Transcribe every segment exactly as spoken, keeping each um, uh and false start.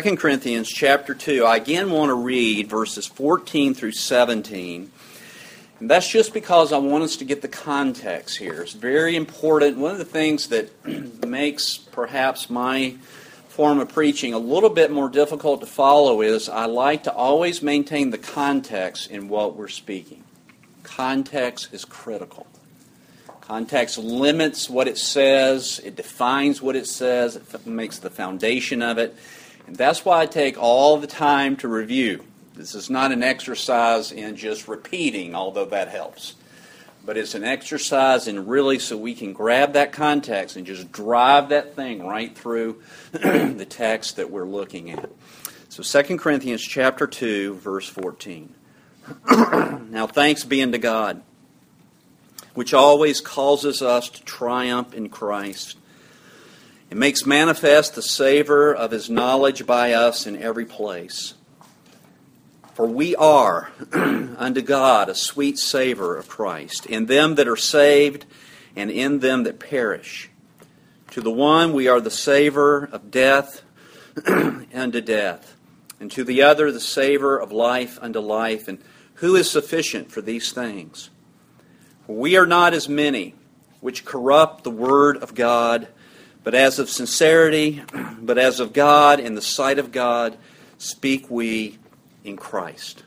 Second Corinthians chapter two, I again want to read verses fourteen through seventeen. And that's just because I want us to get the context here. It's very important. One of the things that makes perhaps my form of preaching a little bit more difficult to follow is I like to always maintain the context in what we're speaking. Context is critical. Context limits what it says, it defines what it says, it makes the foundation of it. And that's why I take all the time to review. This is not an exercise in just repeating, although that helps. But it's an exercise in really so we can grab that context and just drive that thing right through the text that we're looking at. So Second Corinthians chapter two, verse fourteen. Now thanks be unto God, which always causes us to triumph in Christ. It makes manifest the savor of His knowledge by us in every place. For we are unto God a sweet savor of Christ, in them that are saved and in them that perish. To the one we are the savor of death unto death, and to the other the savor of life unto life. And who is sufficient for these things? For we are not as many which corrupt the word of God, but as of sincerity, but as of God, in the sight of God, speak we in Christ.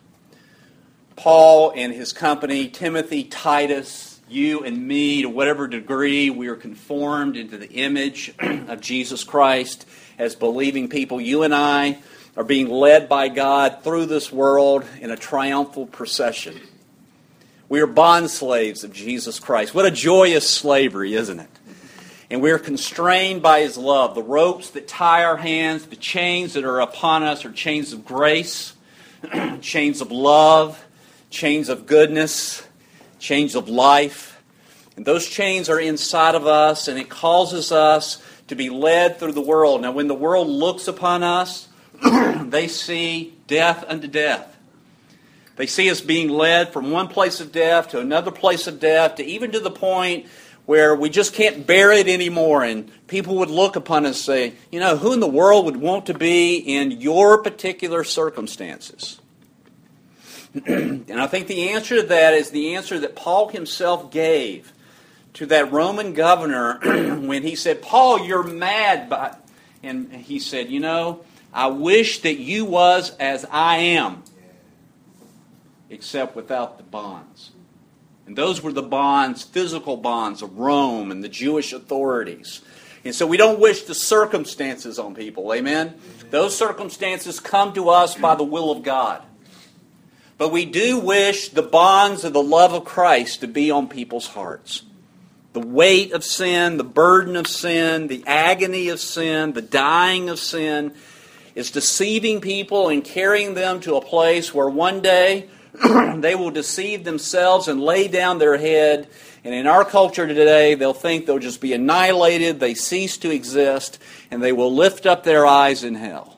Paul and his company, Timothy, Titus, you and me, to whatever degree we are conformed into the image of Jesus Christ as believing people, you and I are being led by God through this world in a triumphal procession. We are bondslaves of Jesus Christ. What a joyous slavery, isn't it? And we are constrained by His love. The ropes that tie our hands, the chains that are upon us are chains of grace, chains of love, chains of goodness, chains of life. And those chains are inside of us, and it causes us to be led through the world. Now, when the world looks upon us, they see death unto death. They see us being led from one place of death to another place of death, to even to the point where we just can't bear it anymore. And people would look upon us and say, you know, who in the world would want to be in your particular circumstances? And I think the answer to that is the answer that Paul himself gave to that Roman governor when he said, Paul, you're mad. By... And he said, you know, I wish that you was as I am, except without the bonds. And those were the bonds, physical bonds of Rome and the Jewish authorities. And so we don't wish the circumstances on people, amen? Amen. Those circumstances come to us by the will of God. But we do wish the bonds of the love of Christ to be on people's hearts. The weight of sin, the burden of sin, the agony of sin, the dying of sin is deceiving people and carrying them to a place where one day they will deceive themselves and lay down their head. And in our culture today, they'll think they'll just be annihilated, they cease to exist, and they will lift up their eyes in hell.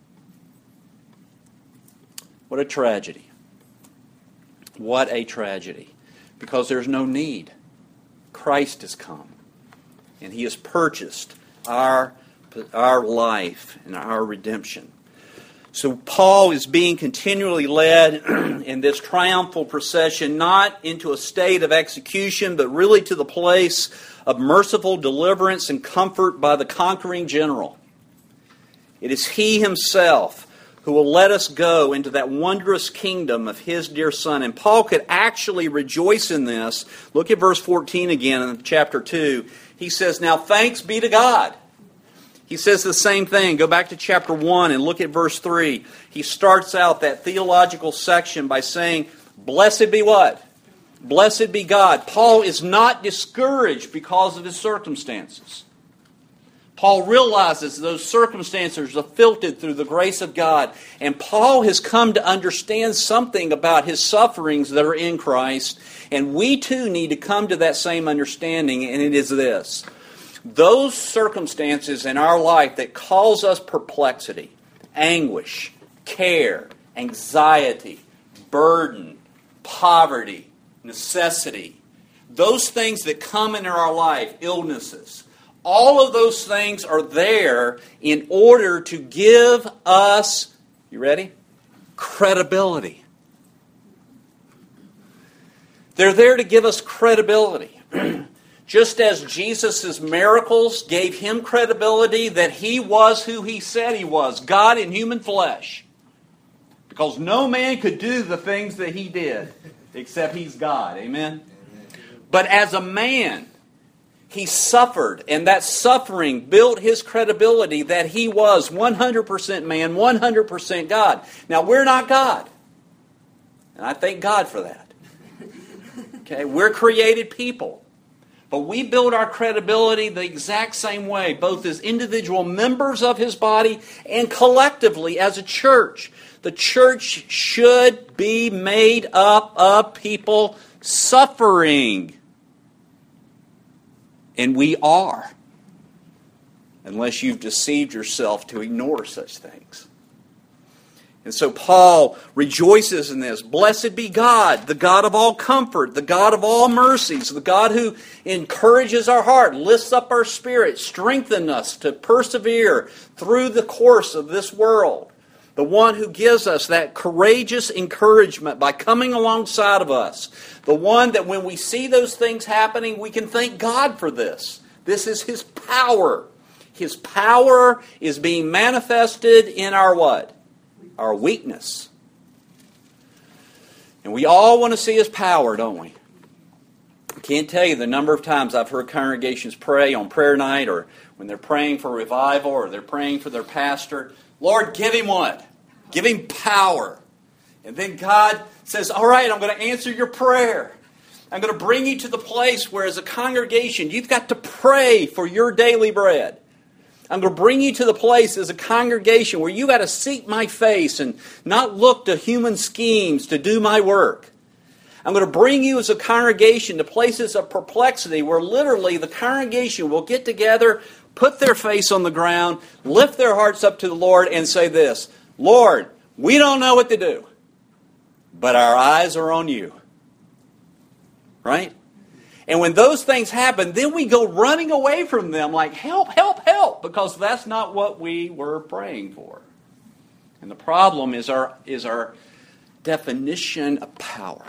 What a tragedy. What a tragedy. Because there's no need. Christ has come. And He has purchased our, our life and our redemption. So Paul is being continually led in this triumphal procession, not into a state of execution, but really to the place of merciful deliverance and comfort by the conquering general. It is He Himself who will let us go into that wondrous kingdom of His dear Son. And Paul could actually rejoice in this. Look at verse fourteen again in chapter two. He says, now thanks be to God. He says the same thing. Go back to chapter one and look at verse three. He starts out that theological section by saying, blessed be what? Blessed be God. Paul is not discouraged because of his circumstances. Paul realizes those circumstances are filtered through the grace of God. And Paul has come to understand something about his sufferings that are in Christ. And we too need to come to that same understanding, and it is this. Those circumstances in our life that cause us perplexity, anguish, care, anxiety, burden, poverty, necessity, those things that come into our life, illnesses, All of those things are there in order to give us, you ready? Credibility. They're there to give us credibility. Just as Jesus' miracles gave him credibility that he was who he said he was, God in human flesh. Because no man could do the things that he did, except he's God. Amen? But as a man, he suffered, and that suffering built his credibility that he was one hundred percent man, one hundred percent God. Now, we're not God. And I thank God for that. Okay, we're created people. But we build our credibility the exact same way, both as individual members of his body and collectively as a church. The church should be made up of people suffering. And we are. Unless you've deceived yourself to ignore such things. And so Paul rejoices in this. Blessed be God, the God of all comfort, the God of all mercies, the God who encourages our heart, lifts up our spirit, strengthens us to persevere through the course of this world. The one who gives us that courageous encouragement by coming alongside of us. The one that when we see those things happening, we can thank God for this. This is His power. His power is being manifested in our what? Our weakness. And we all want to see His power, don't we? I can't tell you the number of times I've heard congregations pray on prayer night, or when they're praying for revival, or they're praying for their pastor. Lord, give him what? Give him power. And then God says, all right, I'm going to answer your prayer. I'm going to bring you to the place where as a congregation, you've got to pray for your daily bread. I'm going to bring you to the place as a congregation where you got to seek my face and not look to human schemes to do my work. I'm going to bring you as a congregation to places of perplexity where literally the congregation will get together, put their face on the ground, lift their hearts up to the Lord and say this, Lord, we don't know what to do, but our eyes are on you. Right? And when those things happen, then we go running away from them like, help, help, help, because that's not what we were praying for. And the problem is our, is our definition of power.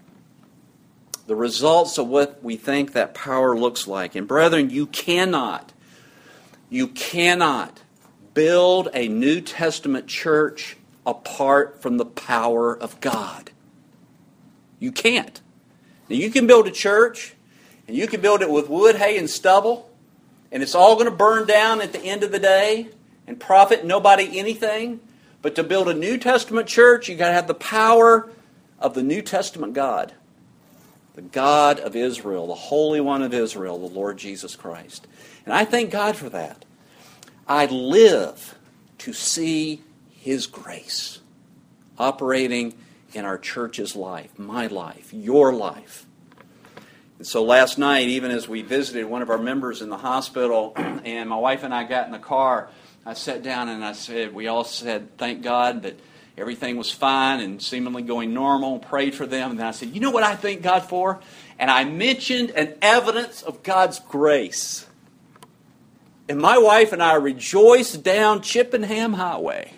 The results of what we think that power looks like. And brethren, you cannot, you cannot build a New Testament church apart from the power of God. You can't. Now you can build a church, and you can build it with wood, hay, and stubble, and it's all going to burn down at the end of the day and profit nobody anything. But to build a New Testament church, you've got to have the power of the New Testament God. The God of Israel, the Holy One of Israel, the Lord Jesus Christ. And I thank God for that. I live to see His grace operating in our church's life, my life, your life. And so last night, even as we visited one of our members in the hospital, and my wife and I got in the car, I sat down and I said, we all said, thank God that everything was fine and seemingly going normal, prayed for them. And then I said, you know what I thank God for? And I mentioned an evidence of God's grace. And my wife and I rejoiced down Chippenham Highway.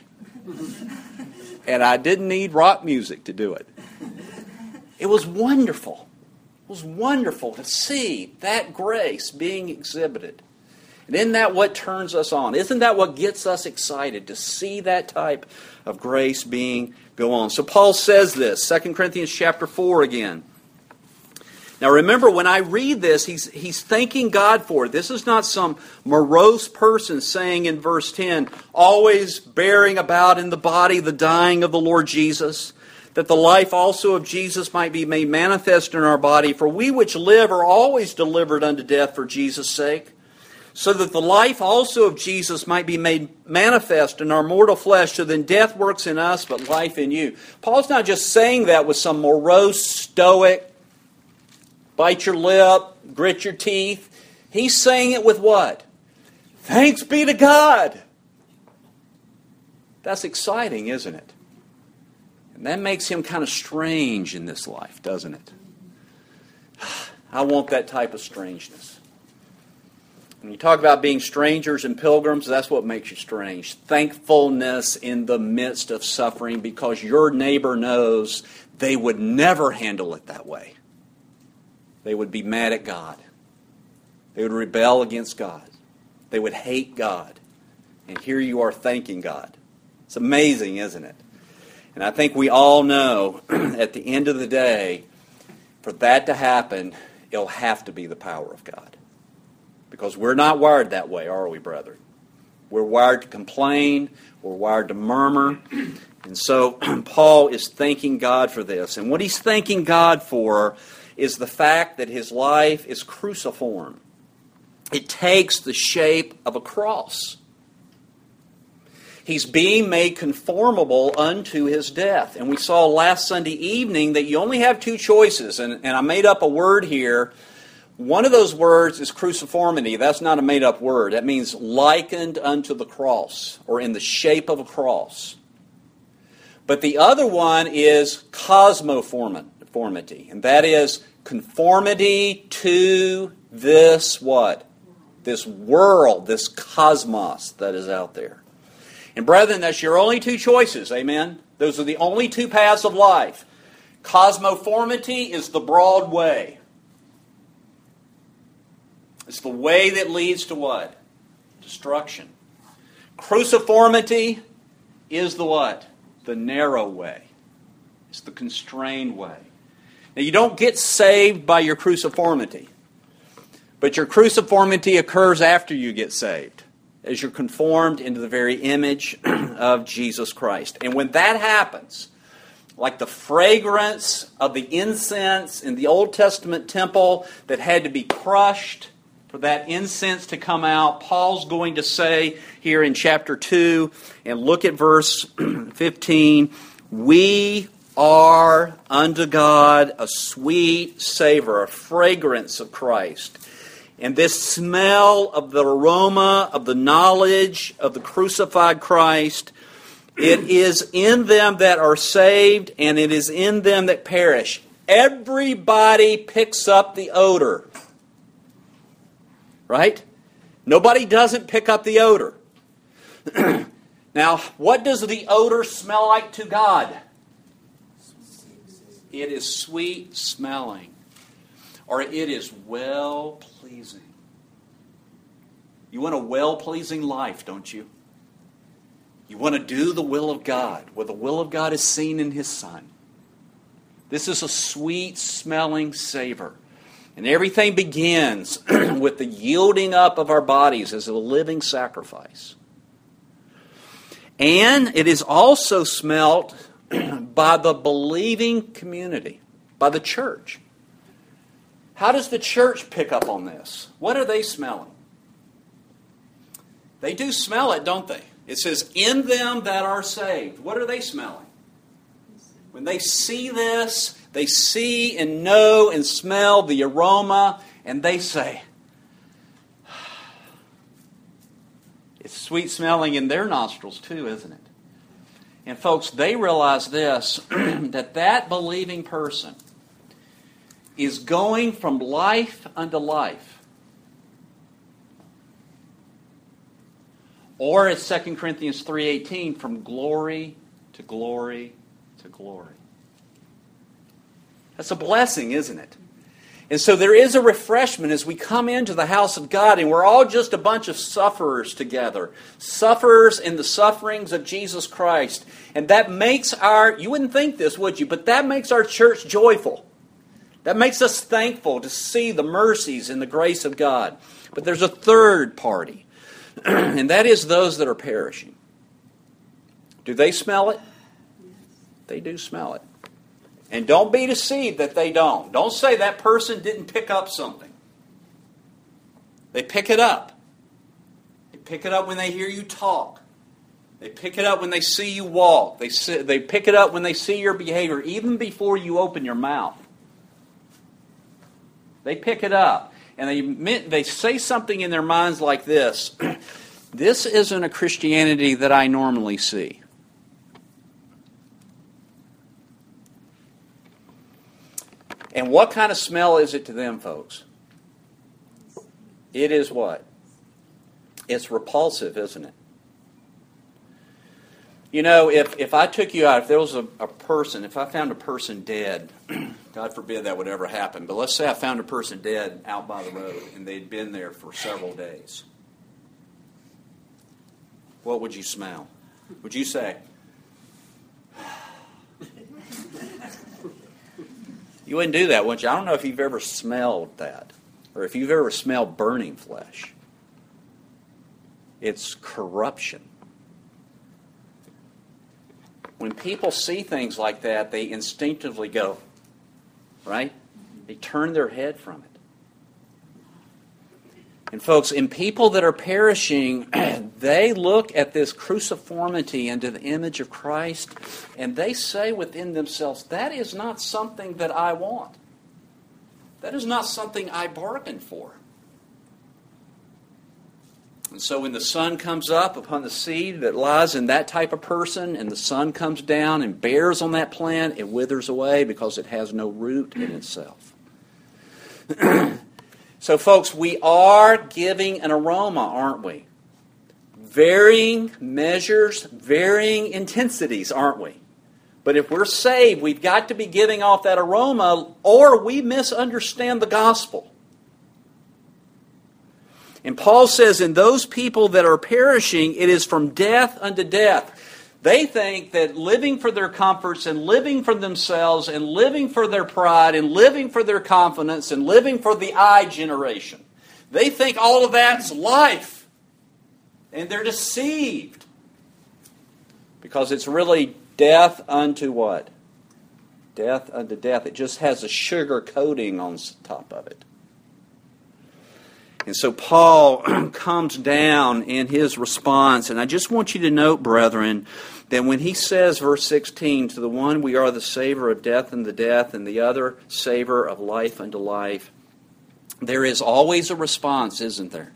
And I didn't need rock music to do it. It was wonderful. It was wonderful to see that grace being exhibited. And isn't that what turns us on? Isn't that what gets us excited, to see that type of grace being go on? So Paul says this, Second Corinthians chapter four again. Now remember, when I read this, he's, he's thanking God for it. This is not some morose person saying in verse ten, always bearing about in the body the dying of the Lord Jesus, that the life also of Jesus might be made manifest in our body. For we which live are always delivered unto death for Jesus' sake, so that the life also of Jesus might be made manifest in our mortal flesh. So then death works in us, but life in you. Paul's not just saying that with some morose, stoic, bite your lip, grit your teeth. He's saying it with what? Thanks be to God. That's exciting, isn't it? And that makes him kind of strange in this life, doesn't it? I want that type of strangeness. When you talk about being strangers and pilgrims, that's what makes you strange. Thankfulness in the midst of suffering because your neighbor knows they would never handle it that way. They would be mad at God. They would rebel against God. They would hate God. And here you are thanking God. It's amazing, isn't it? And I think we all know at the end of the day, for that to happen, it'll have to be the power of God. Because we're not wired that way, are we, brethren? We're wired to complain. We're wired to murmur. And so Paul is thanking God for this. And what he's thanking God for is the fact that his life is cruciform. It takes the shape of a cross. He's being made conformable unto his death. And we saw last Sunday evening that you only have two choices. And, and I made up a word here. One of those words is cruciformity. That's not a made-up word. That means likened unto the cross, or in the shape of a cross. But the other one is cosmoformity, and that is conformity to this what? This world, this cosmos that is out there. And brethren, that's your only two choices, amen? Those are the only two paths of life. Cosmoformity is the broad way. It's the way that leads to what? Destruction. Cruciformity is the what? The narrow way. It's the constrained way. Now you don't get saved by your cruciformity. But your cruciformity occurs after you get saved, as you're conformed into the very image of Jesus Christ. And when that happens, like the fragrance of the incense in the Old Testament temple that had to be crushed for that incense to come out, Paul's going to say here in chapter two, and look at verse fifteen, we are unto God a sweet savor, a fragrance of Christ. And this smell of the aroma of the knowledge of the crucified Christ, it is in them that are saved, and it is in them that perish. Everybody picks up the odor. Right? Nobody doesn't pick up the odor. Now, what does the odor smell like to God? It is sweet smelling. Or it is well-pleasing. You want a well-pleasing life, don't you? You want to do the will of God, where the will of God is seen in His Son. This is a sweet-smelling savor. And everything begins with the yielding up of our bodies as a living sacrifice. And it is also smelt by the believing community, by the church. How does the church pick up on this? What are they smelling? They do smell it, don't they? It says, in them that are saved. What are they smelling? When they see this, they see and know and smell the aroma, and they say, it's sweet smelling in their nostrils too, isn't it? And folks, they realize this, that that believing person is going from life unto life. Or as Second Corinthians three eighteen, from glory to glory to glory. That's a blessing, isn't it? And so there is a refreshment as we come into the house of God, and we're all just a bunch of sufferers together. Sufferers in the sufferings of Jesus Christ. And that makes our, you wouldn't think this, would you? But that makes our church joyful. That makes us thankful to see the mercies and the grace of God. But there's a third party, and that is those that are perishing. Do they smell it? They do smell it. And don't be deceived that they don't. Don't say that person didn't pick up something. They pick it up. They pick it up when they hear you talk. They pick it up when they see you walk. They see, they pick it up when they see your behavior, even before you open your mouth. They pick it up. And they, they say something in their minds like this. This isn't a Christianity that I normally see. And what kind of smell is it to them, folks? It is what? It's repulsive, isn't it? You know, if, if I took you out, if there was a, a person, if I found a person dead, God forbid that would ever happen, but let's say I found a person dead out by the road and they'd been there for several days. What would you smell? Would you say? You wouldn't do that, would you? I don't know if you've ever smelled that or if you've ever smelled burning flesh. It's corruption. When people see things like that, they instinctively go, right? They turn their head from it. And folks, in people that are perishing, they look at this cruciformity into the image of Christ, and they say within themselves, that is not something that I want. That is not something I bargained for. And so when the sun comes up upon the seed that lies in that type of person, and the sun comes down and bears on that plant, it withers away because it has no root in itself. So folks, we are giving an aroma, aren't we? Varying measures, varying intensities, aren't we? But if we're saved, we've got to be giving off that aroma, or we misunderstand the gospel. And Paul says, in those people that are perishing, it is from death unto death. They think that living for their comforts and living for themselves and living for their pride and living for their confidence and living for the I generation, they think all of that's life. And they're deceived. Because it's really death unto what? Death unto death. It just has a sugar coating on top of it. And so Paul comes down in his response, and I just want you to note, brethren, that when he says, verse sixteen, to the one we are the savor of death unto death, and the other savor of life unto life, there is always a response, isn't there?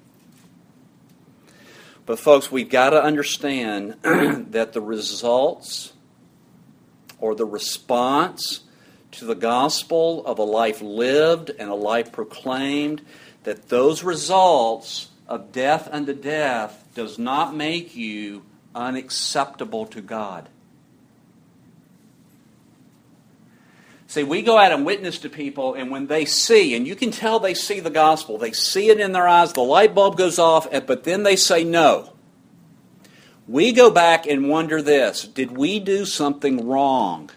But folks, we've got to understand that the results or the response to the gospel of a life lived and a life proclaimed, that those results of death unto death does not make you unacceptable to God. See, we go out and witness to people, and when they see, and you can tell they see the gospel, they see it in their eyes, the light bulb goes off, but then they say no. We go back and wonder this: did we do something wrong?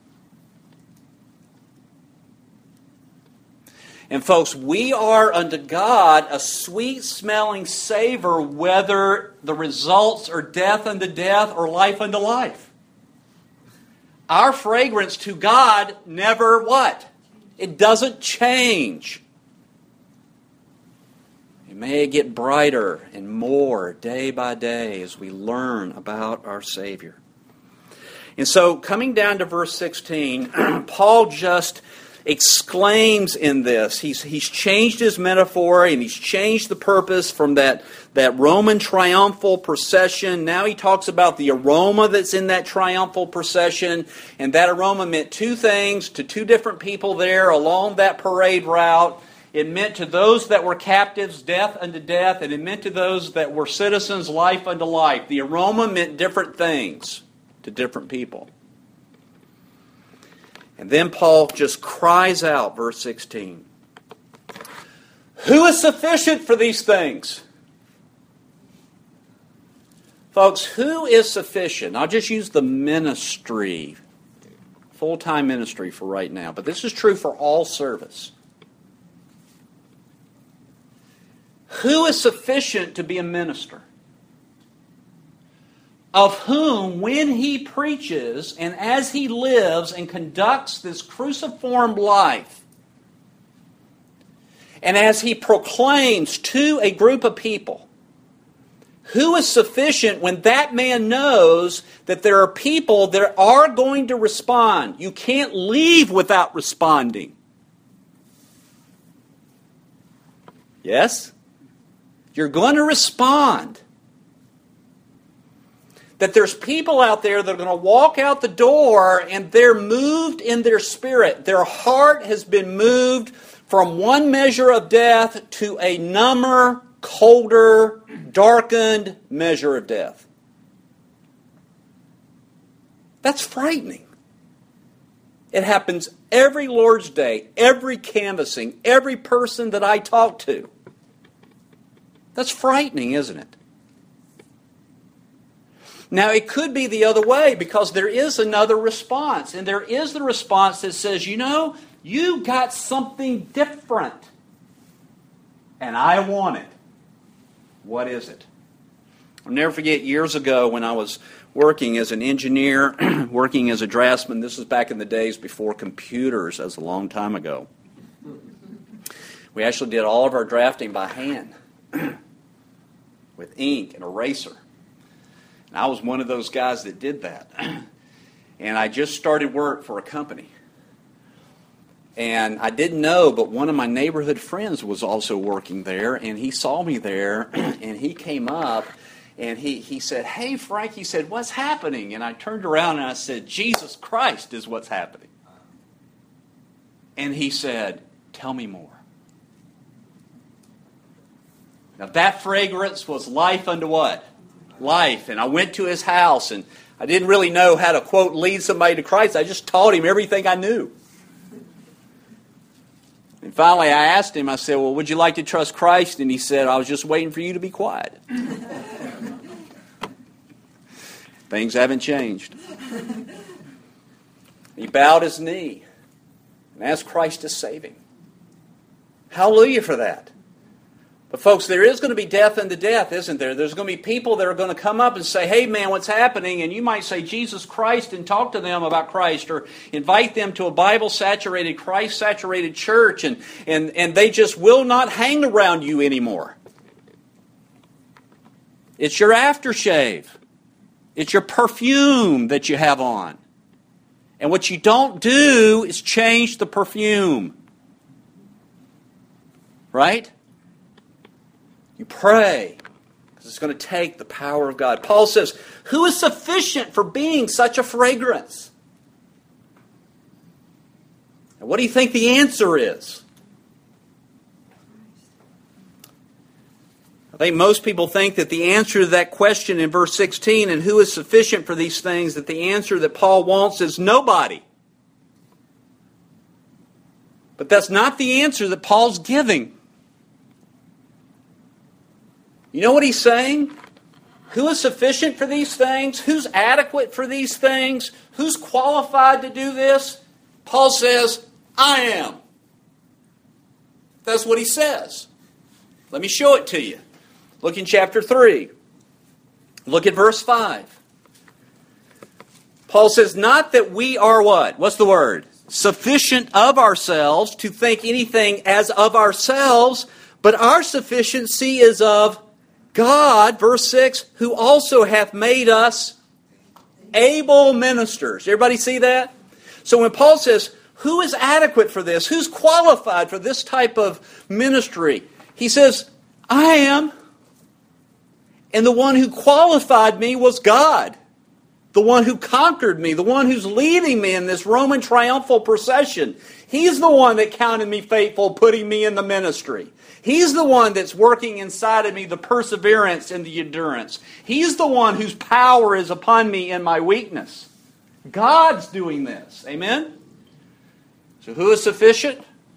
And folks, we are unto God a sweet-smelling savor, whether the results are death unto death or life unto life. Our fragrance to God never what? It doesn't change. It may get brighter and more day by day as we learn about our Savior. And so, coming down to verse sixteen, Paul just exclaims in this. He's, he's changed his metaphor and he's changed the purpose from that, that Roman triumphal procession. Now he talks about the aroma that's in that triumphal procession. And that aroma meant two things to two different people there along that parade route. It meant to those that were captives, death unto death, and it meant to those that were citizens, life unto life. The aroma meant different things to different people. And then Paul just cries out, verse sixteen, who is sufficient for these things? Folks, who is sufficient? I'll just use the ministry, full-time ministry for right now, but this is true for all service. Who is sufficient to be a minister? Of whom, when he preaches and as he lives and conducts this cruciform life, and as he proclaims to a group of people, who is sufficient when that man knows that there are people that are going to respond? You can't leave without responding. Yes? You're going to respond. That there's people out there that are going to walk out the door and they're moved in their spirit. Their heart has been moved from one measure of death to a number, colder, darkened measure of death. That's frightening. It happens every Lord's Day, every canvassing, every person that I talk to. That's frightening, isn't it? Now, it could be the other way because there is another response. And there is the response that says, you know, you got something different. And I want it. What is it? I'll never forget years ago when I was working as an engineer, working as a draftsman. This was back in the days before computers. That was a long time ago. We actually did all of our drafting by hand with ink and eraser. And I was one of those guys that did that. And I just started work for a company. And I didn't know, but one of my neighborhood friends was also working there, and he saw me there, and he came up, and he, he said, "Hey, Frank," he said, "what's happening?" And I turned around and I said, "Jesus Christ is what's happening." And he said, "Tell me more." Now that fragrance was life unto what? Life. And I went to his house, and I didn't really know how to, quote, lead somebody to Christ. I just taught him everything I knew. And finally I asked him, I said, "Well, would you like to trust Christ?" And he said, "I was just waiting for you to be quiet." Things haven't changed. He bowed his knee and asked Christ to save him. Hallelujah for that. But folks, there is going to be death unto death, isn't there? There's going to be people that are going to come up and say, "Hey man, what's happening?" And you might say Jesus Christ and talk to them about Christ, or invite them to a Bible-saturated, Christ-saturated church, and, and, and they just will not hang around you anymore. It's your aftershave. It's your perfume that you have on. And what you don't do is change the perfume. Right? You pray, because it's going to take the power of God. Paul says, who is sufficient for being such a fragrance? And what do you think the answer is? I think most people think that the answer to that question in verse sixteen, and who is sufficient for these things, that the answer that Paul wants is nobody. But that's not the answer that Paul's giving. You know what he's saying? Who is sufficient for these things? Who's adequate for these things? Who's qualified to do this? Paul says, I am. That's what he says. Let me show it to you. Look in chapter three. Look at verse five. Paul says, not that we are what? What's the word? Sufficient of ourselves to think anything as of ourselves, but our sufficiency is of God, verse six, who also hath made us able ministers. Everybody see that? So when Paul says, who is adequate for this? Who's qualified for this type of ministry? He says, I am. And the one who qualified me was God. The one who conquered me. The one who's leading me in this Roman triumphal procession. He's the one that counted me faithful, putting me in the ministry. He's the one that's working inside of me the perseverance and the endurance. He's the one whose power is upon me in my weakness. God's doing this. Amen? So who is sufficient?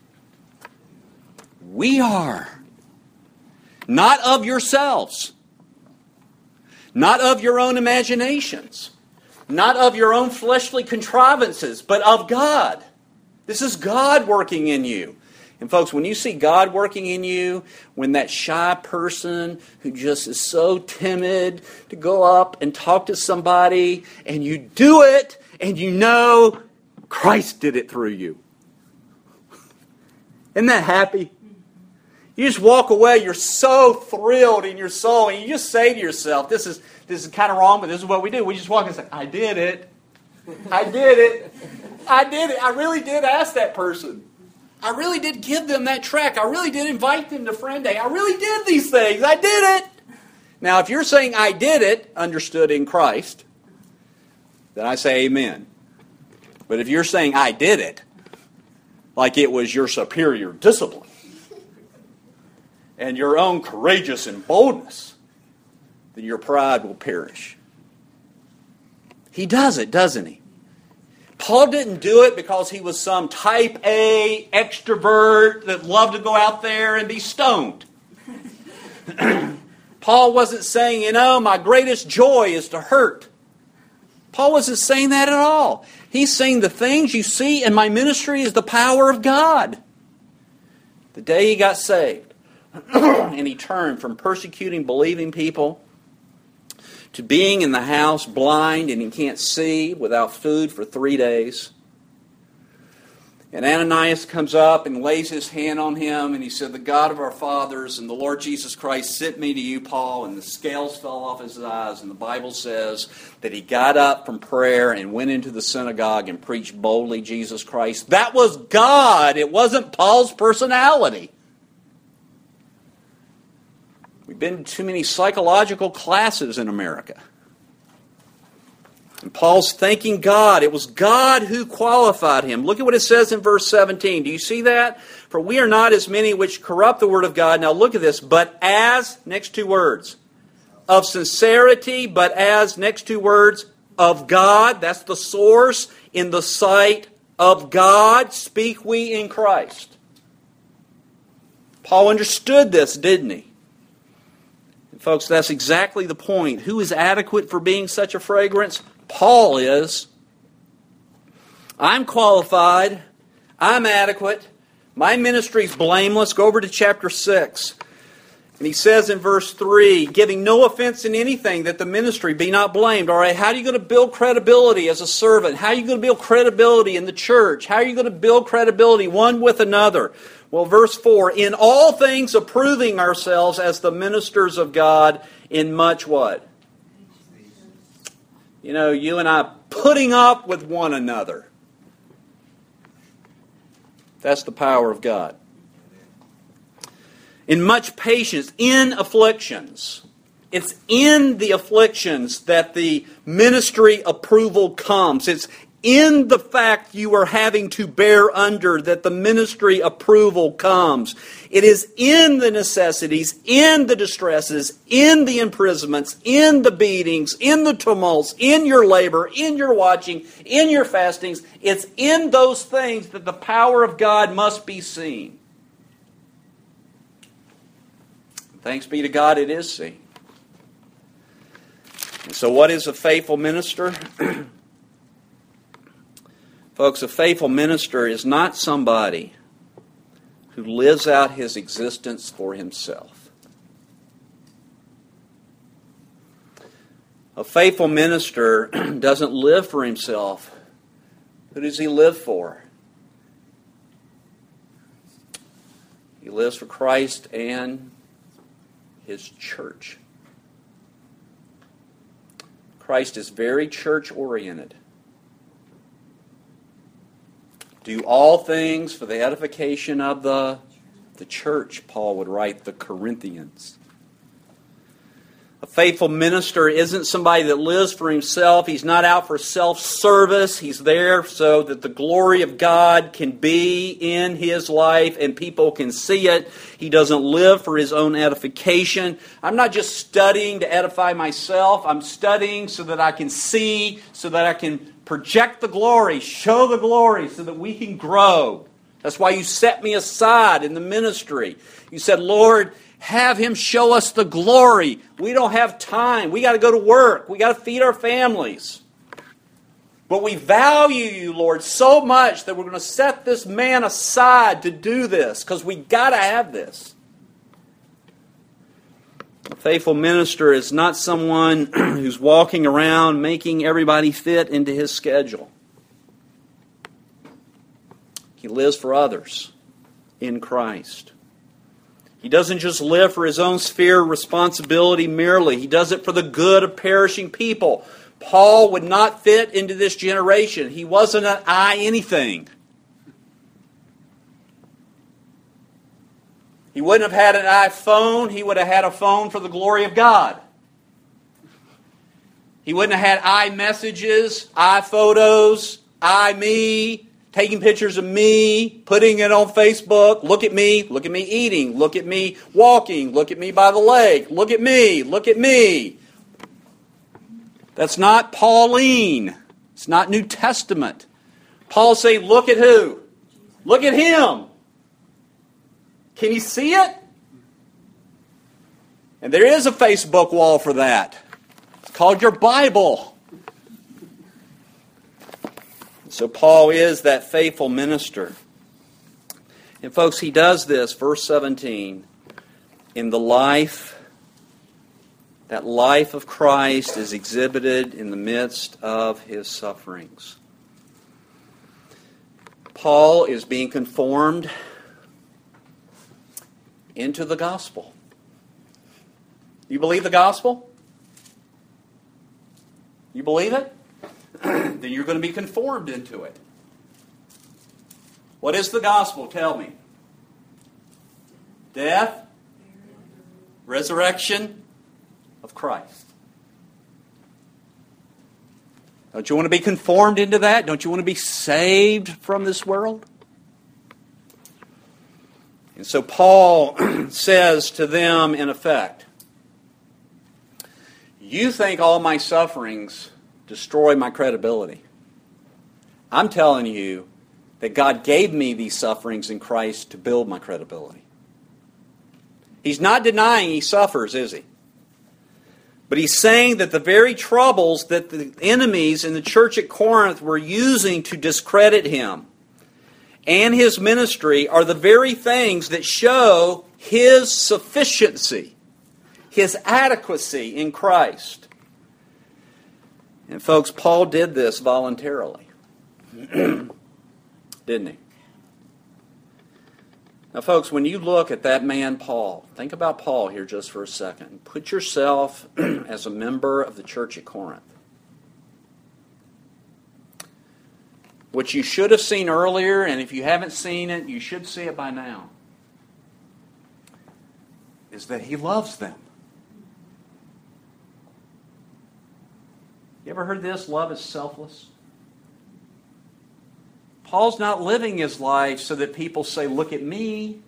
We are. Not of yourselves. Not of your own imaginations. Not of your own fleshly contrivances, but of God. This is God working in you. And folks, when you see God working in you, when that shy person who just is so timid to go up and talk to somebody, and you do it, and you know Christ did it through you. Isn't that happy? You just walk away, you're so thrilled in your soul, and you just say to yourself, this is this is kind of wrong, but this is what we do. We just walk and say, I did it. I did it. I did it. I really did ask that person. I really did give them that track. I really did invite them to Friend Day. I really did these things. I did it. Now, if you're saying I did it, understood in Christ, then I say amen. But if you're saying I did it, like it was your superior discipline and your own courageous and boldness then your pride will perish. He does it, doesn't he? Paul didn't do it because he was some type A extrovert that loved to go out there and be stoned. Paul wasn't saying, you know, my greatest joy is to hurt. Paul wasn't saying that at all. He's saying the things you see in my ministry is the power of God. The day he got saved, and he turned from persecuting believing people to being in the house blind and he can't see, without food for three days. And Ananias comes up and lays his hand on him, and he said, the God of our fathers and the Lord Jesus Christ sent me to you, Paul, and the scales fell off his eyes. And the Bible says that he got up from prayer and went into the synagogue and preached boldly Jesus Christ. That was God. It wasn't Paul's personality. We've been to too many psychological classes in America. And Paul's thanking God. It was God who qualified him. Look at what it says in verse seventeen. Do you see that? For we are not as many which corrupt the word of God. Now look at this. But as, next two words, of sincerity, but as, next two words, of God. That's the source. In the sight of God speak we in Christ. Paul understood this, didn't he? And folks, that's exactly the point. Who is adequate for being such a fragrance? Paul is. I'm qualified. I'm adequate. My ministry is blameless. Go over to chapter six. And he says in verse three, giving no offense in anything, that the ministry be not blamed. All right, how are you going to build credibility as a servant? How are you going to build credibility in the church? How are you going to build credibility one with another? Well, verse four, in all things approving ourselves as the ministers of God in much what? You know, you and I putting up with one another. That's the power of God. In much patience, in afflictions. It's in the afflictions that the ministry approval comes. It's in the fact you are having to bear under that the ministry approval comes. It is in the necessities, in the distresses, in the imprisonments, in the beatings, in the tumults, in your labor, in your watching, in your fastings. It's in those things that the power of God must be seen. Thanks be to God, it is seen. And so what is a faithful minister? Folks, a faithful minister is not somebody who lives out his existence for himself. A faithful minister doesn't live for himself. Who does he live for? He lives for Christ and His church. Christ is very church-oriented. Do all things for the edification of the, the church, Paul would write the Corinthians. A faithful minister isn't somebody that lives for himself. He's not out for self-service. He's there so that the glory of God can be in his life and people can see it. He doesn't live for his own edification. I'm not just studying to edify myself. I'm studying so that I can see, so that I can project the glory, show the glory so that we can grow. That's why you set me aside in the ministry. You said, Lord, have him show us the glory. We don't have time. We got to go to work. We got to feed our families. But we value you, Lord, so much that we're going to set this man aside to do this because we got to have this. A faithful minister is not someone who's walking around making everybody fit into his schedule. He lives for others in Christ. He doesn't just live for his own sphere of responsibility merely. He does it for the good of perishing people. Paul would not fit into this generation. He wasn't an I anything. He wouldn't have had an iPhone. He would have had a phone for the glory of God. He wouldn't have had iMessages, iPhotos, iMe, taking pictures of me, putting it on Facebook. Look at me. Look at me eating. Look at me walking. Look at me by the lake. Look at me. Look at me. That's not Pauline. It's not New Testament. Paul's saying, look at who? Look at him. Can you see it? And there is a Facebook wall for that. It's called your Bible. So Paul is that faithful minister. And folks, he does this, verse seventeen, in the life, that life of Christ is exhibited in the midst of his sufferings. Paul is being conformed into the gospel. You believe the gospel? You believe it? Then you're going to be conformed into it. What is the gospel? Tell me. Death, resurrection of Christ. Don't you want to be conformed into that? Don't you want to be saved from this world? And so Paul says to them, in effect, you think all my sufferings destroy my credibility. I'm telling you that God gave me these sufferings in Christ to build my credibility. He's not denying he suffers, is he? But he's saying that the very troubles that the enemies in the church at Corinth were using to discredit him and his ministry are the very things that show his sufficiency, his adequacy in Christ. And folks, Paul did this voluntarily. Didn't he? Now folks, when you look at that man Paul, think about Paul here just for a second. Put yourself as a member of the church at Corinth. What you should have seen earlier, and if you haven't seen it, you should see it by now, is that he loves them. You ever heard this? Love is selfless. Paul's not living his life so that people say, look at me.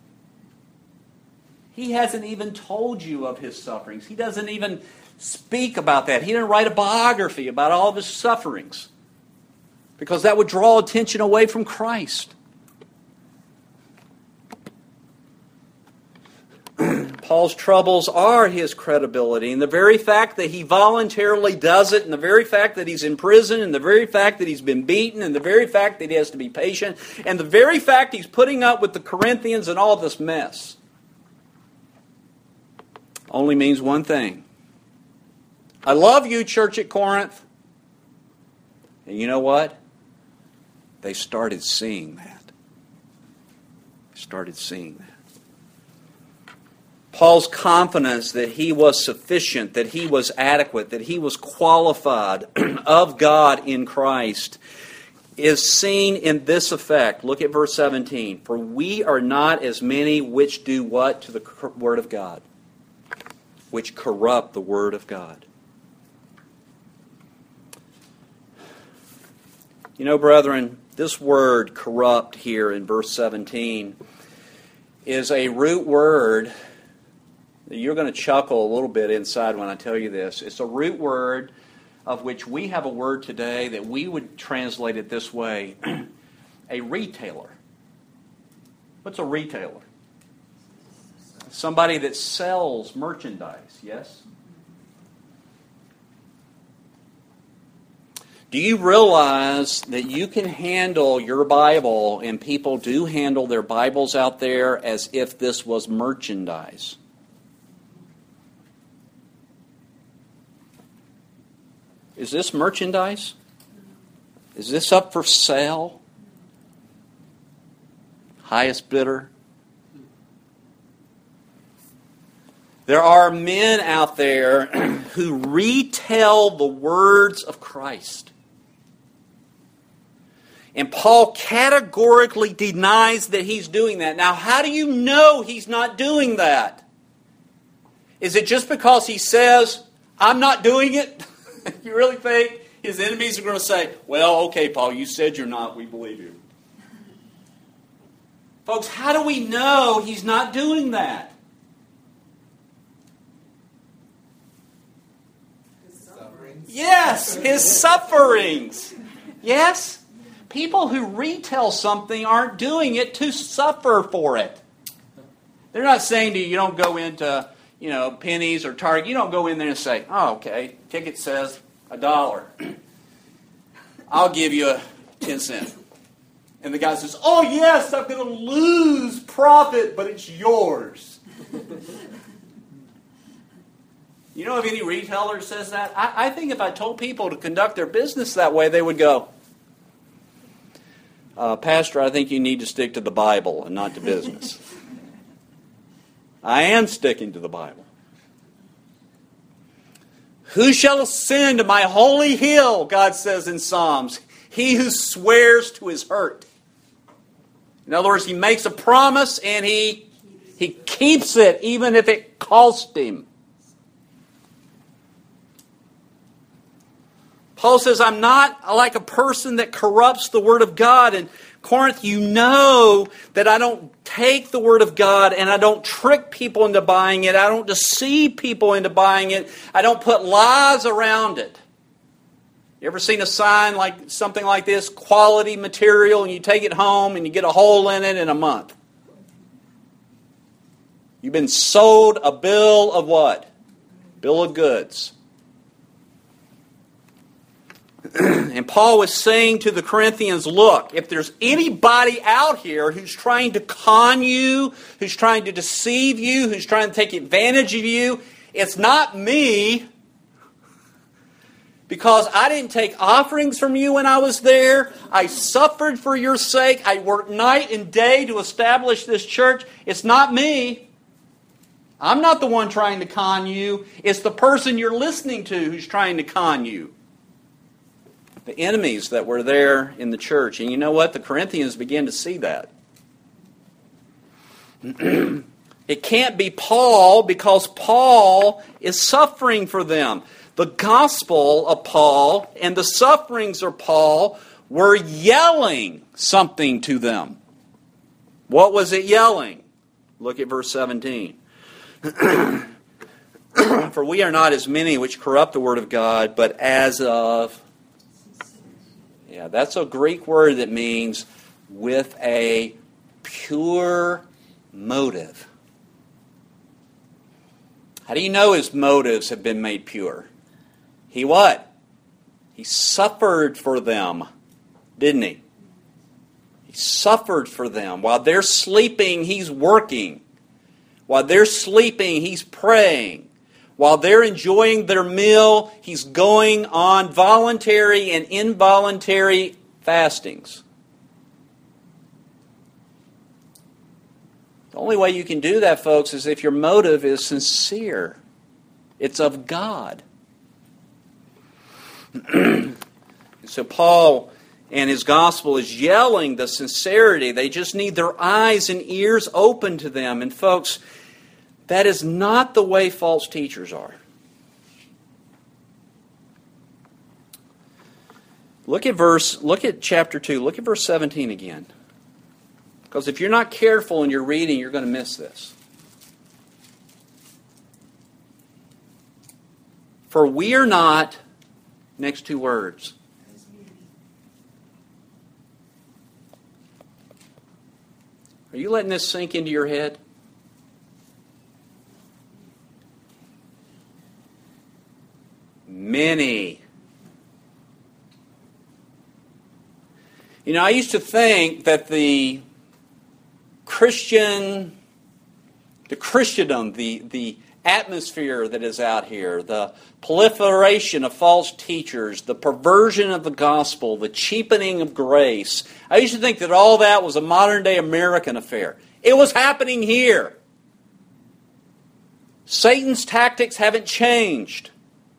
He hasn't even told you of his sufferings. He doesn't even speak about that. He didn't write a biography about all of his sufferings because that would draw attention away from Christ. Paul's troubles are his credibility, and the very fact that he voluntarily does it, and the very fact that he's in prison, and the very fact that he's been beaten, and the very fact that he has to be patient, and the very fact he's putting up with the Corinthians and all this mess, only means one thing. I love you, church at Corinth. And you know what? They started seeing that. They started seeing that. Paul's confidence that he was sufficient, that he was adequate, that he was qualified of God in Christ is seen in this effect. Look at verse seventeen. For we are not as many which do what to the word of God? Which corrupt the word of God. You know, brethren, this word corrupt here in verse seventeen is a root word. You're going to chuckle a little bit inside when I tell you this. It's a root word of which we have a word today that we would translate it this way. A retailer. What's a retailer? Somebody that sells merchandise, yes? Do you realize that you can handle your Bible, and people do handle their Bibles out there as if this was merchandise? Is this merchandise? Is this up for sale? Highest bidder? There are men out there who retell the words of Christ. And Paul categorically denies that he's doing that. Now, how do you know he's not doing that? Is it just because he says, I'm not doing it? You really think his enemies are going to say, well, okay, Paul, you said you're not, we believe you. Folks, how do we know he's not doing that? His sufferings Yes, his sufferings. Yes? People who retell something aren't doing it to suffer for it. They're not saying to you, you don't go into, you know, Pennies or Target. You don't go in there and say, oh, okay, ticket says a dollar. I'll give you a ten cent. And the guy says, oh, yes, I'm going to lose profit, but it's yours. You know of any retailer says that? I, I think if I told people to conduct their business that way, they would go, uh, Pastor, I think you need to stick to the Bible and not to business. I am sticking to the Bible. Who shall ascend to my holy hill, God says in Psalms? He who swears to his hurt. In other words, he makes a promise and he, he keeps it even if it costs him. Paul says, I'm not like a person that corrupts the Word of God. In Corinth, you know that I don't take the Word of God and I don't trick people into buying it. I don't deceive people into buying it. I don't put lies around it. You ever seen a sign like something like this, quality material, and you take it home and you get a hole in it in a month? You've been sold a bill of what? Bill of goods. And Paul was saying to the Corinthians, look, if there's anybody out here who's trying to con you, who's trying to deceive you, who's trying to take advantage of you, it's not me. Because I didn't take offerings from you when I was there. I suffered for your sake. I worked night and day to establish this church. It's not me. I'm not the one trying to con you. It's the person you're listening to who's trying to con you. The enemies that were there in the church. And you know what? The Corinthians began to see that. It can't be Paul because Paul is suffering for them. The gospel of Paul and the sufferings of Paul were yelling something to them. What was it yelling? Look at verse seventeen. For we are not as many which corrupt the word of God, but as of... Yeah, that's a Greek word that means with a pure motive. How do you know his motives have been made pure? He what? He suffered for them, didn't he? He suffered for them. While they're sleeping, he's working. While they're sleeping, he's praying. While they're enjoying their meal, he's going on voluntary and involuntary fastings. The only way you can do that, folks, is if your motive is sincere. It's of God. So Paul and his gospel is yelling the sincerity. They just need their eyes and ears open to them. And folks, that is not the way false teachers are. Look at verse, look at chapter two. Look at verse seventeen again. Because if you're not careful in your reading, you're going to miss this. For we are not, next two words. Are you letting this sink into your head? Many. You know, I used to think that the Christian, the Christendom, the, the atmosphere that is out here, the proliferation of false teachers, the perversion of the gospel, the cheapening of grace, I used to think that all that was a modern-day American affair. It was happening here. Satan's tactics haven't changed.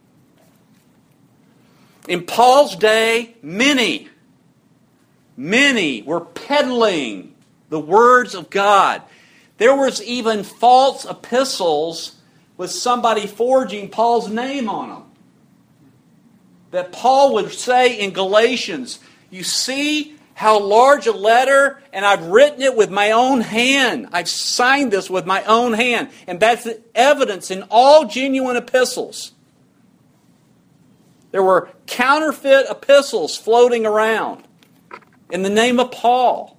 In Paul's day, many, many were peddling the words of God. There was even false epistles with somebody forging Paul's name on them. That Paul would say in Galatians, you see how large a letter, and I've written it with my own hand. I've signed this with my own hand. And that's the evidence in all genuine epistles. There were counterfeit epistles floating around in the name of Paul.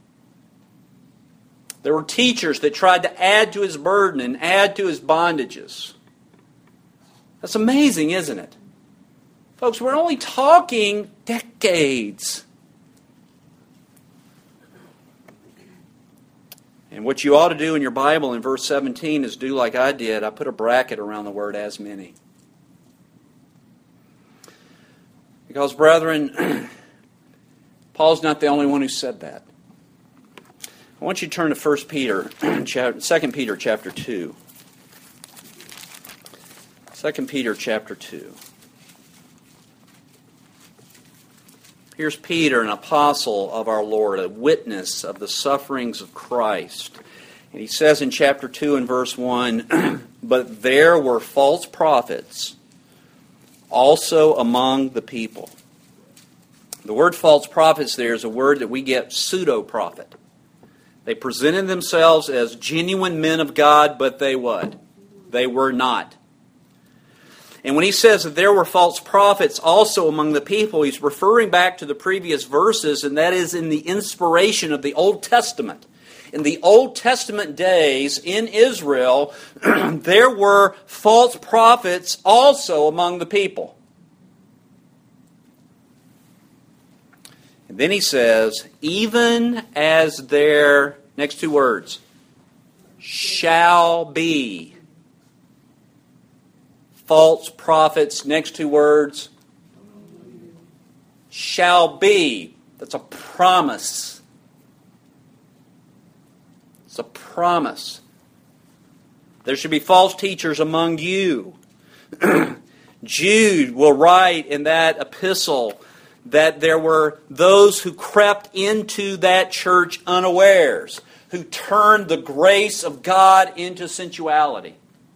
There were teachers that tried to add to his burden and add to his bondages. That's amazing, isn't it? Folks, we're only talking decades. And what you ought to do in your Bible in verse seventeen is do like I did. I put a bracket around the word "as many." Because, brethren, Paul's not the only one who said that. I want you to turn to First Peter, Second Peter chapter two. Second Peter chapter two. Here's Peter, an apostle of our Lord, a witness of the sufferings of Christ. And he says in chapter two and verse one, "But there were false prophets also among the people." The word false prophets there is a word that we get pseudo-prophet. They presented themselves as genuine men of God, but they what? They were not. And when he says that there were false prophets also among the people, he's referring back to the previous verses, and that is in the inspiration of the Old Testament. In the Old Testament days in Israel, there were false prophets also among the people. And then he says, even as there, next two words, shall be false prophets, next two words, shall be. That's a promise. It's a promise. There should be false teachers among you. Jude will write in that epistle that there were those who crept into that church unawares, who turned the grace of God into sensuality.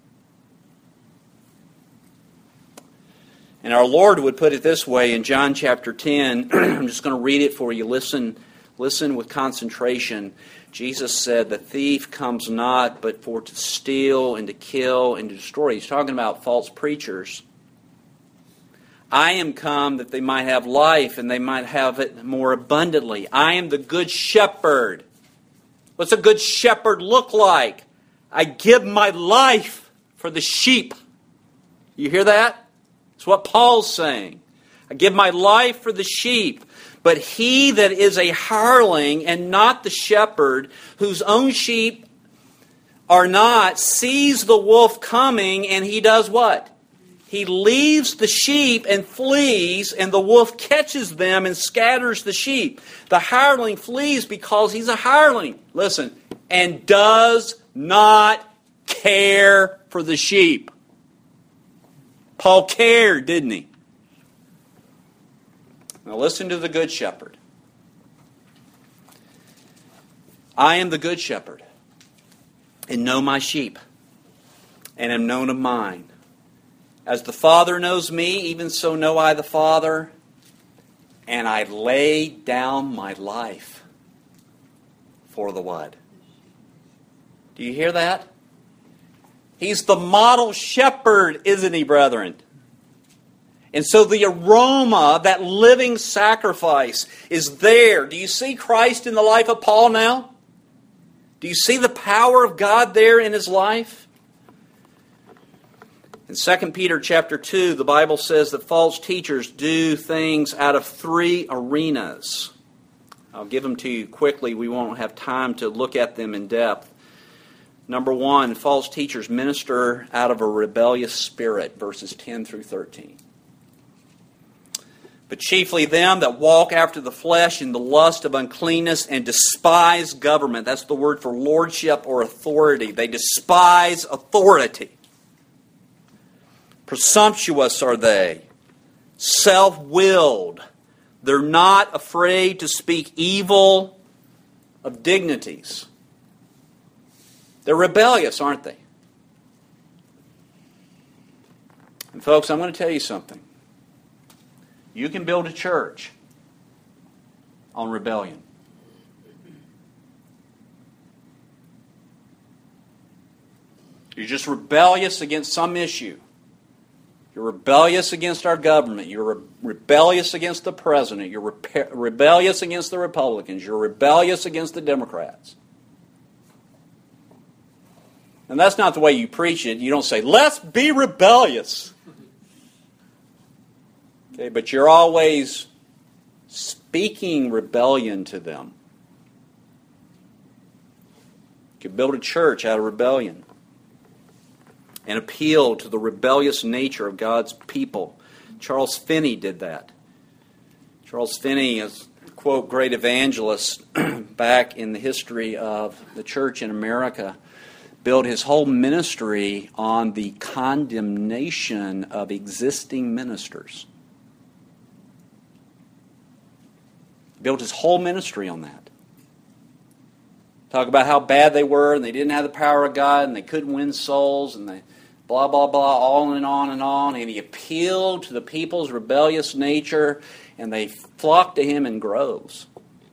And our Lord would put it this way in John chapter ten. I'm just going to read it for you. Listen, listen with concentration. Jesus said, "The thief comes not but for to steal and to kill and to destroy." He's talking about false preachers. "I am come that they might have life and they might have it more abundantly. I am the good shepherd." What's a good shepherd look like? I give my life for the sheep. You hear that? That's what Paul's saying. I give my life for the sheep. But he that is a hireling and not the shepherd, whose own sheep are not, sees the wolf coming, and he does what? He leaves the sheep and flees, and the wolf catches them and scatters the sheep. The hireling flees because he's a hireling. Listen, and does not care for the sheep. Paul cared, didn't he? Now listen to the good shepherd. "I am the good shepherd, and know my sheep, and am known of mine. As the Father knows me, even so know I the Father, and I lay down my life for the what?" Do you hear that? He's the model shepherd, isn't he, brethren? And so the aroma, that living sacrifice, is there. Do you see Christ in the life of Paul now? Do you see the power of God there in his life? In Second Peter chapter two, the Bible says that false teachers do things out of three arenas. I'll give them to you quickly. We won't have time to look at them in depth. Number one, false teachers minister out of a rebellious spirit, verses ten through thirteen. "But chiefly them that walk after the flesh in the lust of uncleanness and despise government." That's the word for lordship or authority. They despise authority. "Presumptuous are they, self-willed. They're not afraid to speak evil of dignities." They're rebellious, aren't they? And folks, I'm going to tell you something. You can build a church on rebellion. You're just rebellious against some issue. You're rebellious against our government. You're re- rebellious against the president. You're re- rebellious against the Republicans. You're rebellious against the Democrats. And that's not the way you preach it. You don't say, let's be rebellious. Okay, but you're always speaking rebellion to them. You could build a church out of rebellion and appeal to the rebellious nature of God's people. Charles Finney did that. Charles Finney is, quote, great evangelist back in the history of the church in America, built his whole ministry on the condemnation of existing ministers. Built his whole ministry on that. Talk about how bad they were and they didn't have the power of God and they couldn't win souls and they blah, blah, blah, on and on and on. And he appealed to the people's rebellious nature and they flocked to him in groves.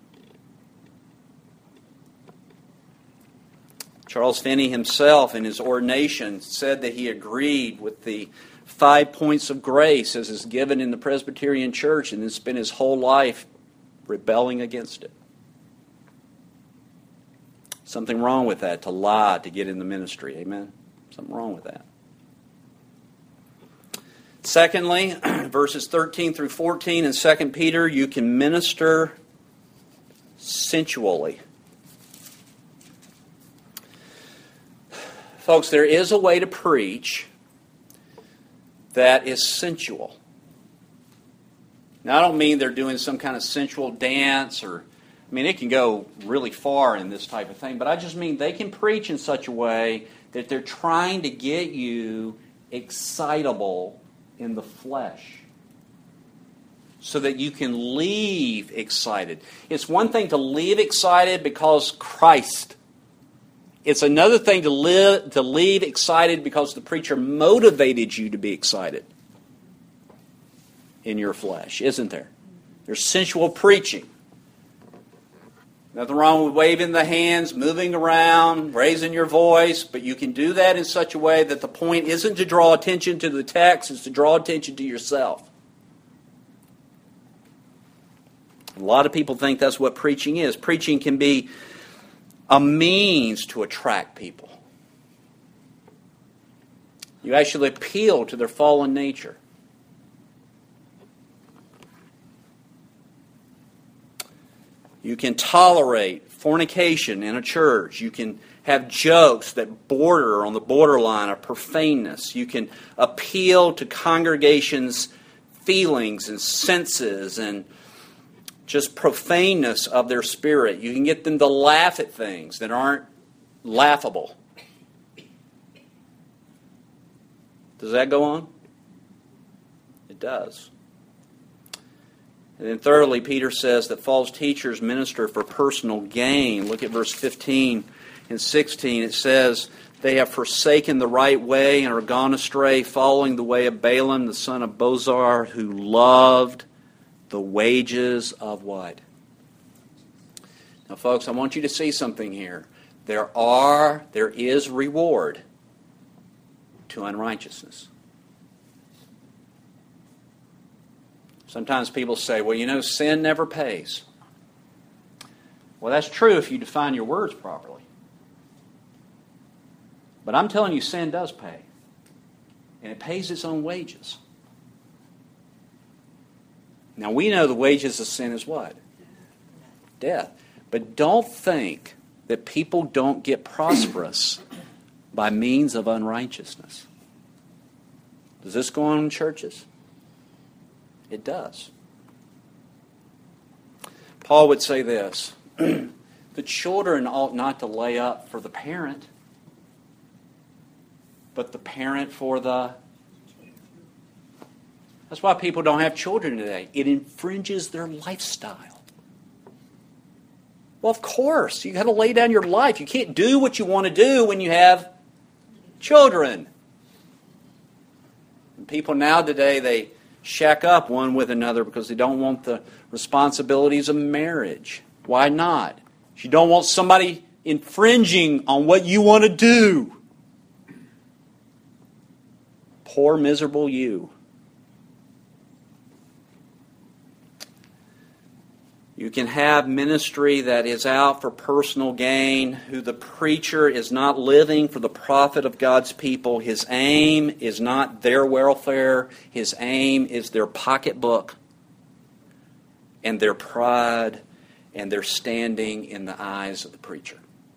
Charles Finney himself in his ordination said that he agreed with the five points of grace as is given in the Presbyterian Church and then spent his whole life rebelling against it. Something wrong with that, to lie to get in the ministry. Amen? Something wrong with that. Secondly, verses thirteen through fourteen in Second Peter, you can minister sensually. Folks, there is a way to preach that is sensual. Now, I don't mean they're doing some kind of sensual dance or, I mean, it can go really far in this type of thing, but I just mean they can preach in such a way that they're trying to get you excitable in the flesh so that you can leave excited. It's one thing to leave excited because Christ. It's another thing to live to leave excited because the preacher motivated you to be excited in your flesh, isn't there? There's sensual preaching. Nothing wrong with waving the hands, moving around, raising your voice, but you can do that in such a way that the point isn't to draw attention to the text, it's to draw attention to yourself. A lot of people think that's what preaching is. Preaching can be a means to attract people. You actually appeal to their fallen nature. You can tolerate fornication in a church. You can have jokes that border on the borderline of profaneness. You can appeal to congregations' feelings and senses and just profaneness of their spirit. You can get them to laugh at things that aren't laughable. Does that go on? It does. And then thirdly, Peter says that false teachers minister for personal gain. Look at verse fifteen and sixteen. It says, they have forsaken the right way and are gone astray, following the way of Balaam, the son of Bozar, who loved the wages of what? Now, folks, I want you to see something here. There are, there is reward to unrighteousness. Sometimes people say, well, you know, sin never pays. Well, that's true if you define your words properly. But I'm telling you, sin does pay. And it pays its own wages. Now, we know the wages of sin is what? Death. But don't think that people don't get prosperous by means of unrighteousness. Does this go on in churches? It does. Paul would say this, the children ought not to lay up for the parent, but the parent for the... That's why people don't have children today. It infringes their lifestyle. Well, of course, you got to lay down your life. You can't do what you want to do when you have children. And people now today, they shack up one with another because they don't want the responsibilities of marriage. Why not? You don't want somebody infringing on what you want to do. Poor, miserable you. You can have ministry that is out for personal gain, who the preacher is not living for the profit of God's people. His aim is not their welfare. His aim is their pocketbook and their pride and their standing in the eyes of the preacher.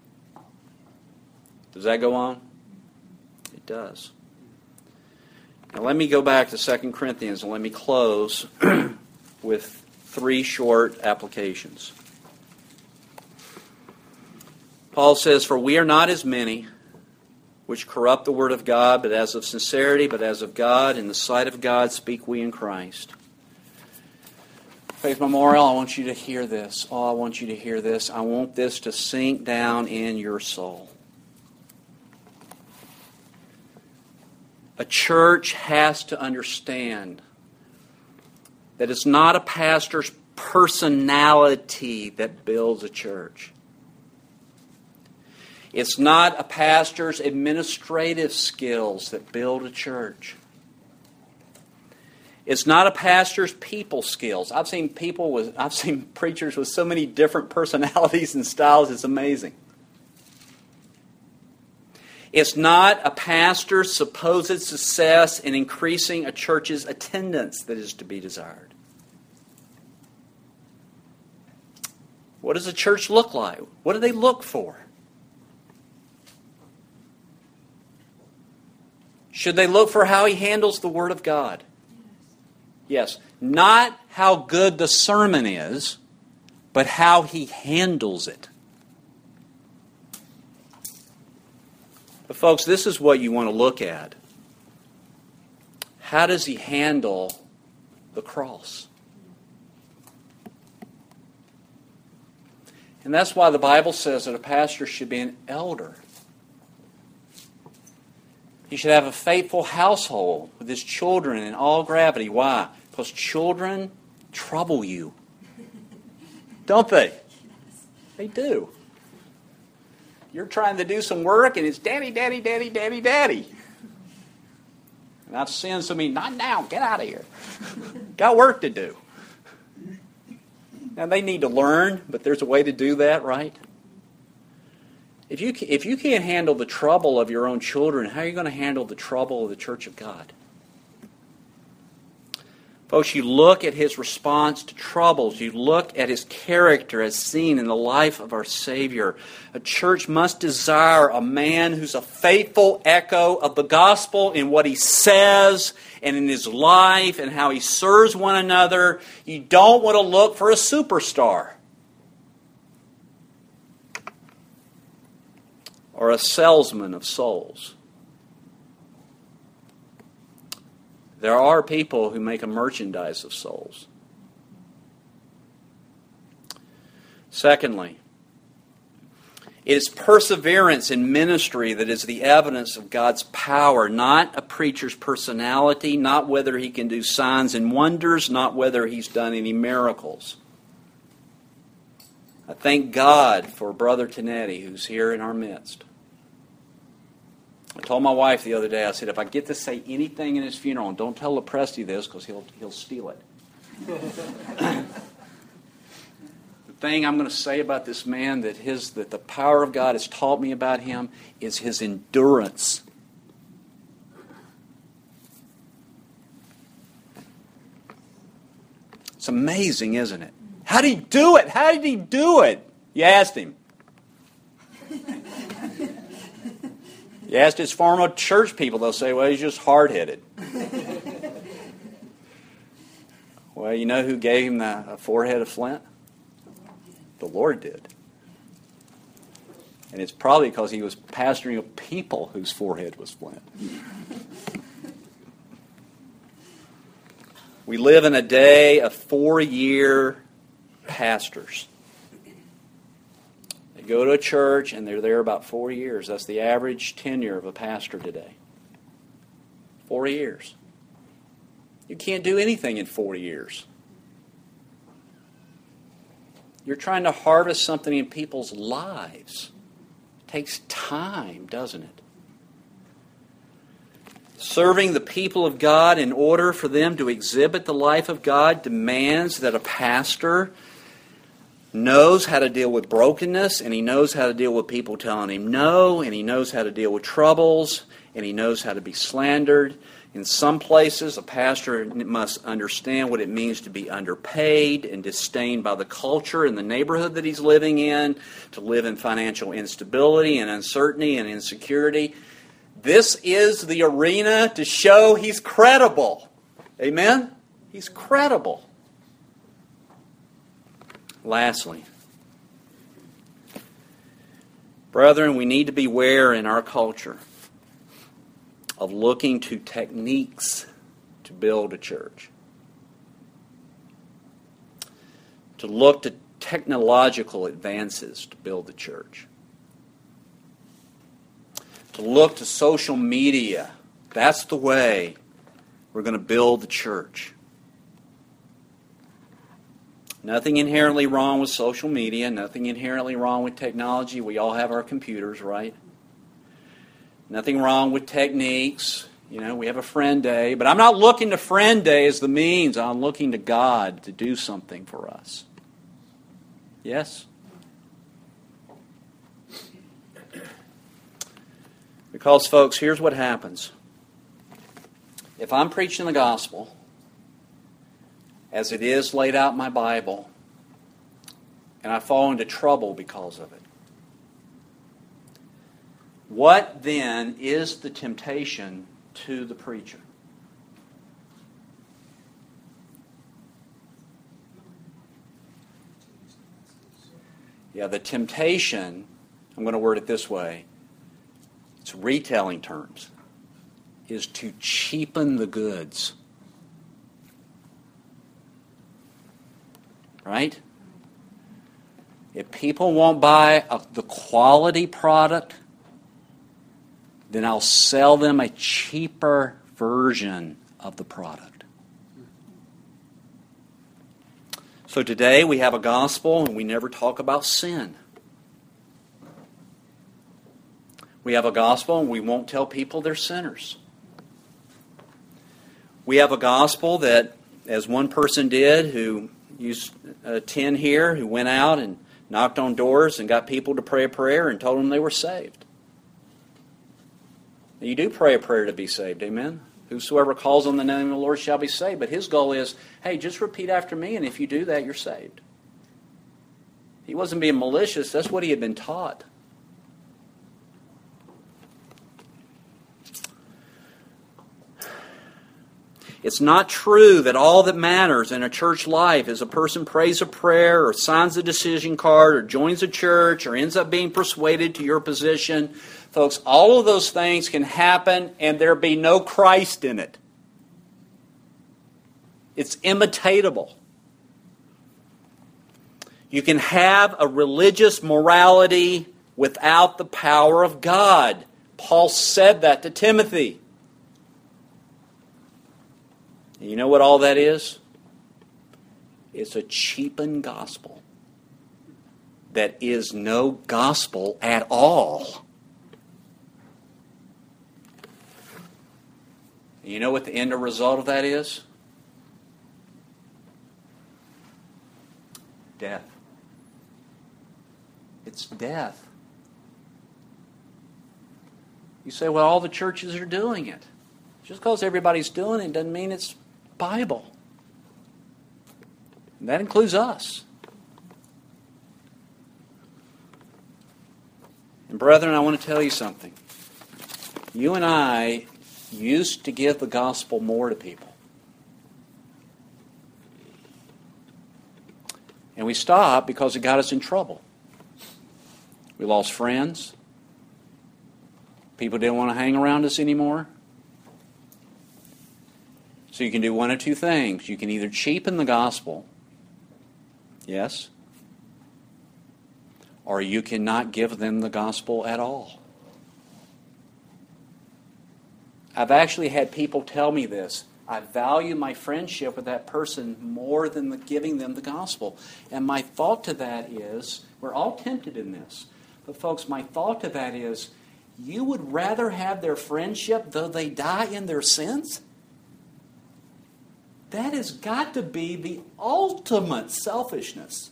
Does that go on? It does. Now let me go back to Second Corinthians and let me close with three short applications. Paul says, "For we are not as many which corrupt the word of God, but as of sincerity, but as of God, in the sight of God speak we in Christ." Faith Memorial, I want you to hear this. Oh, I want you to hear this. I want this to sink down in your soul. A church has to understand that it's not a pastor's personality that builds a church. It's not a pastor's administrative skills that build a church. It's not a pastor's people skills. I've seen people with, I've seen preachers with so many different personalities and styles, it's amazing. It's not a pastor's supposed success in increasing a church's attendance that is to be desired. What does a church look like? What do they look for? Should they look for how he handles the Word of God? Yes. Not how good the sermon is, but how he handles it. But folks, this is what you want to look at. How does he handle the cross? And that's why the Bible says that a pastor should be an elder. He should have a faithful household with his children in all gravity. Why? Because children trouble you. Don't they? They do. You're trying to do some work and it's daddy, daddy, daddy, daddy, daddy. And I've seen so many, not now, get out of here. Got work to do. Now they need to learn, but there's a way to do that, right? If you, if you can't handle the trouble of your own children, how are you going to handle the trouble of the church of God? Folks, you look at his response to troubles. You look at his character as seen in the life of our Savior. A church must desire a man who's a faithful echo of the gospel in what he says and in his life and how he serves one another. You don't want to look for a superstar or a salesman of souls. There are people who make a merchandise of souls. Secondly, it is perseverance in ministry that is the evidence of God's power, not a preacher's personality, not whether he can do signs and wonders, not whether he's done any miracles. I thank God for Brother Tinetti, who's here in our midst. I told my wife the other day, I said, if I get to say anything in his funeral, and don't tell Lepresti this because he'll, he'll steal it. The thing I'm going to say about this man that his that the power of God has taught me about him is his endurance. It's amazing, isn't it? How did he do it? How did he do it? You asked him. You asked his former church people, they'll say, well, he's just hard-headed. Well, you know who gave him the forehead of flint? The Lord did. And it's probably because he was pastoring a people whose forehead was flint. We live in a day of four-year pastors. They go to a church and they're there about four years. That's the average tenure of a pastor today. Four years. You can't do anything in four years. You're trying to harvest something in people's lives. It takes time, doesn't it? Serving the people of God in order for them to exhibit the life of God demands that a pastor knows how to deal with brokenness, and he knows how to deal with people telling him no, and he knows how to deal with troubles, and he knows how to be slandered. In some places, a pastor must understand what it means to be underpaid and disdained by the culture and the neighborhood that he's living in, to live in financial instability and uncertainty and insecurity. This is the arena to show he's credible. Amen? He's credible. Lastly, brethren, we need to beware in our culture of looking to techniques to build a church. To look to technological advances to build the church. To look to social media. That's the way we're going to build the church. Nothing inherently wrong with social media, nothing inherently wrong with technology. We all have our computers, right? Nothing wrong with techniques. You know, we have a friend day. But I'm not looking to friend day as the means. I'm looking to God to do something for us. Yes? Because, folks, here's what happens. If I'm preaching the gospel as it is laid out in my Bible, and I fall into trouble because of it, what then is the temptation to the preacher? Yeah, the temptation, I'm going to word it this way, it's retelling terms, is to cheapen the goods. Right? If people won't buy a, the quality product, then I'll sell them a cheaper version of the product. So today we have a gospel and we never talk about sin. We have a gospel and we won't tell people they're sinners. We have a gospel that, as one person did who used a tin here, who went out and knocked on doors and got people to pray a prayer and told them they were saved. Now, you do pray a prayer to be saved, amen? Whosoever calls on the name of the Lord shall be saved. But his goal is, hey, just repeat after me, and if you do that, you're saved. He wasn't being malicious. That's what he had been taught. It's not true that all that matters in a church life is a person prays a prayer or signs a decision card or joins a church or ends up being persuaded to your position. Folks, all of those things can happen and there be no Christ in it. It's imitatable. You can have a religious morality without the power of God. Paul said that to Timothy. You know what all that is? It's a cheapened gospel that is no gospel at all. You know what the end result of that is? Death. It's death. You say, well, all the churches are doing it. Just because everybody's doing it doesn't mean it's Bible. And that includes us. And brethren, I want to tell you something. You and I used to give the gospel more to people. And we stopped because it got us in trouble. We lost friends. People didn't want to hang around us anymore. So you can do one of two things. You can either cheapen the gospel, yes, or you cannot give them the gospel at all. I've actually had people tell me this. I value my friendship with that person more than the giving them the gospel. And my thought to that is, we're all tempted in this, but folks, my thought to that is, you would rather have their friendship though they die in their sins? That has got to be the ultimate selfishness.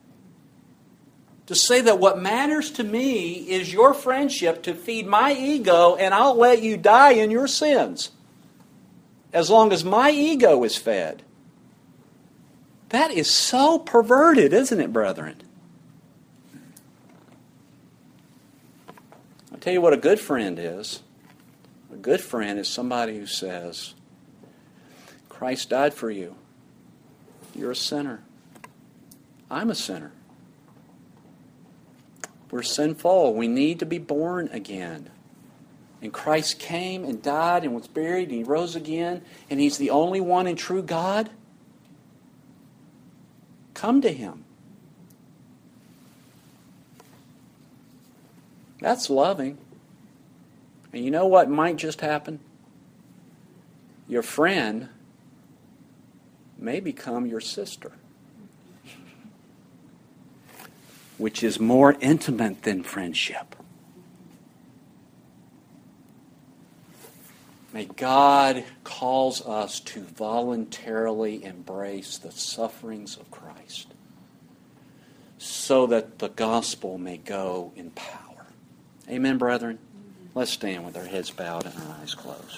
To say that what matters to me is your friendship to feed my ego, and I'll let you die in your sins as long as my ego is fed. That is so perverted, isn't it, brethren? I'll tell you what a good friend is. A good friend is somebody who says, Christ died for you. You're a sinner. I'm a sinner. We're sinful. We need to be born again. And Christ came and died and was buried and He rose again, and He's the only one and true God. Come to Him. That's loving. And you know what might just happen? Your friend may become your sister, which is more intimate than friendship. May God cause us to voluntarily embrace the sufferings of Christ so that the gospel may go in power. Amen, brethren? Let's stand with our heads bowed and our eyes closed.